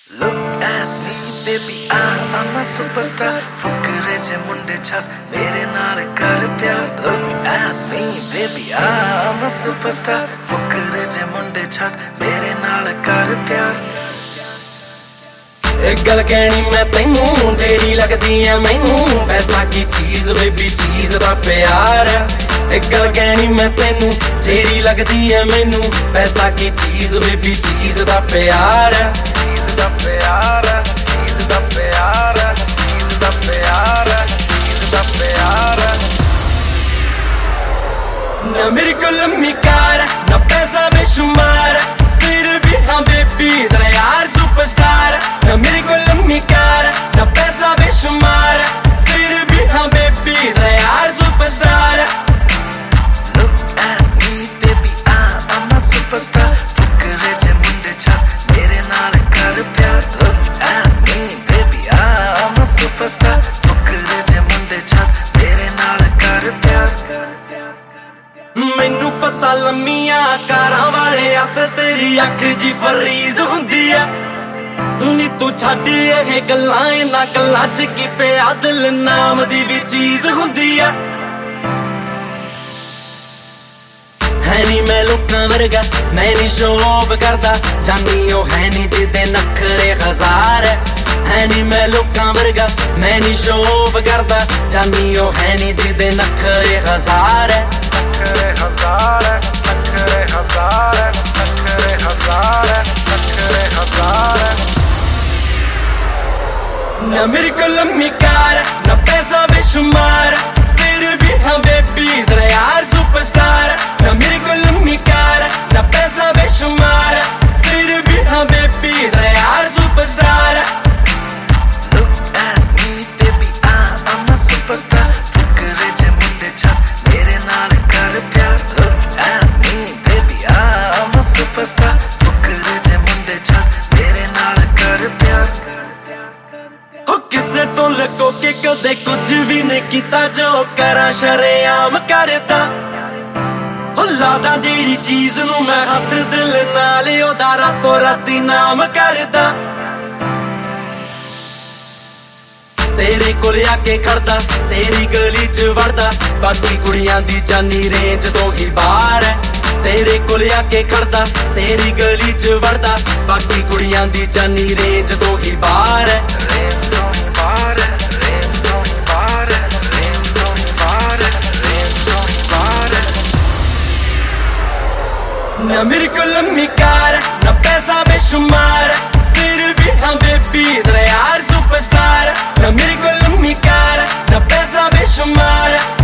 Look at me, baby, I'm a superstar. फुकरे जे मुंडे छड़ मेरे नाल कर प्यार. Look at me, baby, I'm a superstar. फुकरे जे मुंडे छड़ मेरे नाल कर प्यार. एक गल कहनी मैं तैनू जेड़ी लगदी है मैनू पैसा की चीज बेबी चीज दा प्यार है. एक गल कहनी मैं तैनू जेड़ी लगदी है मैनू पैसा की चीज बेबी चीज दा प्यार है. चीज दा प्यार है, चीज दा प्यार है, चीज दा प्यार है, चीज दा प्यार है. ना मेरे को लम्मी कार ना पैसा बेशुमार फिर भी हाँ बेबी तेरा यार सुपरस्टार. ना मेरे को लम्मी कार ना पैसा बेशुमार फिर भी हाँ बेबी तेरा यार superstar. Look at me baby I'm a superstar. फुकरे जे मुंडे छड़ मेरे नाल कर प्यार. Look at me baby I'm a superstar. फुकरे जे मुंडे छड़ मेरे नाल कर प्यार. मैनू पता लम्मियां कारां वाले हत्थ तेरी अख जी फरीज हुंदी है. नी तू छड्ड एह गल्लां इन्हां गल्लां च की पिया दिल नाम दी भी चीज हुंदी है. है नी मैं लोकां वर्गा मैं नी शो ऑफ करदा जानी ओ है नी जिदे नखरे हजार है नी मैं लोकां वर्गा मैं नी शो ऑफ करदा जानी ओ है नी जिदे नखरे हजार है. नखरे हजार है, नखरे हजार है, नखरे हजार है, नखरे हजार है. ना मेरे को लम्मी कार ना पैसा बेशुमार फिर भी हाँ बेबी तेरा यार सुपरस्टार. ना मेरे को लम्मी कार ना पैसा बेशुमार फिर भी हाँ बेबी तेरा यार superstar. Look at me baby I'm a superstar. फुकरे जे मुंडे छड़ मेरे नाल कर प्यार. Look at me baby I'm a superstar. फुकरे जे मुंडे छड़ मेरे नाल कर प्यार. हो किसे तो लको के कदे कुछ भी नहीं कीता जो करा शरेआम करदा. हो लादा जेड़ी चीज नू मैं हथ दिल नाल ओदा रातों राती नाम करदा. तेरे कोल आके खड़दा तेरी गली च वड़दा बाकी कुड़ियां दी जानी रेंज तो ही बाहर है. तेरे कोल आके खड़दा तेरी गली च वड़दा बाकी कुड़ियां दी जानी रेंज तो ही बाहर है. रेंज तो ही बाहर है, रेंज तो ही बाहर है, रेंज तो ही बाहर है, रेंज तो ही बाहर है. ना मेरे को लम्मी कार ना पैसा बेशुमार फिर भी हाँ बेबी तेरा यार सुपरस्टार. ना मेरे को लम्मी कार ना पैसा बेशुमार